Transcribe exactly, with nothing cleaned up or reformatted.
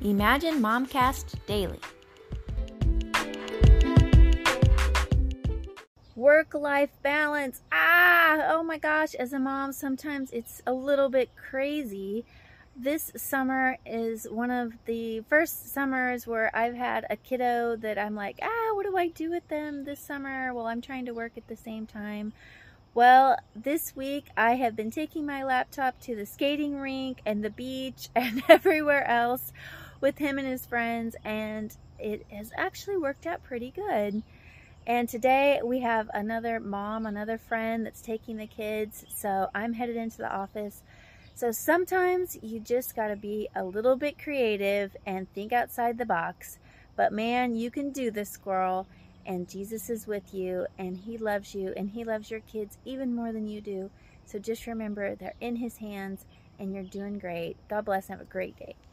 Imagine Momcast Daily. Work-life balance. Ah, oh my gosh, as a mom, sometimes it's a little bit crazy. This summer is one of the first summers where I've had a kiddo that I'm like, ah, what do I do with them this summer? Well, I'm trying to work at the same time. Well, this week I have been taking my laptop to the skating rink and the beach and everywhere else with him and his friends, and it has actually worked out pretty good. And today we have another mom, another friend that's taking the kids, so I'm headed into the office. So sometimes you just gotta be a little bit creative and think outside the box. But man, you can do this, squirrel. And Jesus is with you, and He loves you, and He loves your kids even more than you do. So just remember, they're in His hands, and you're doing great. God bless, and have a great day.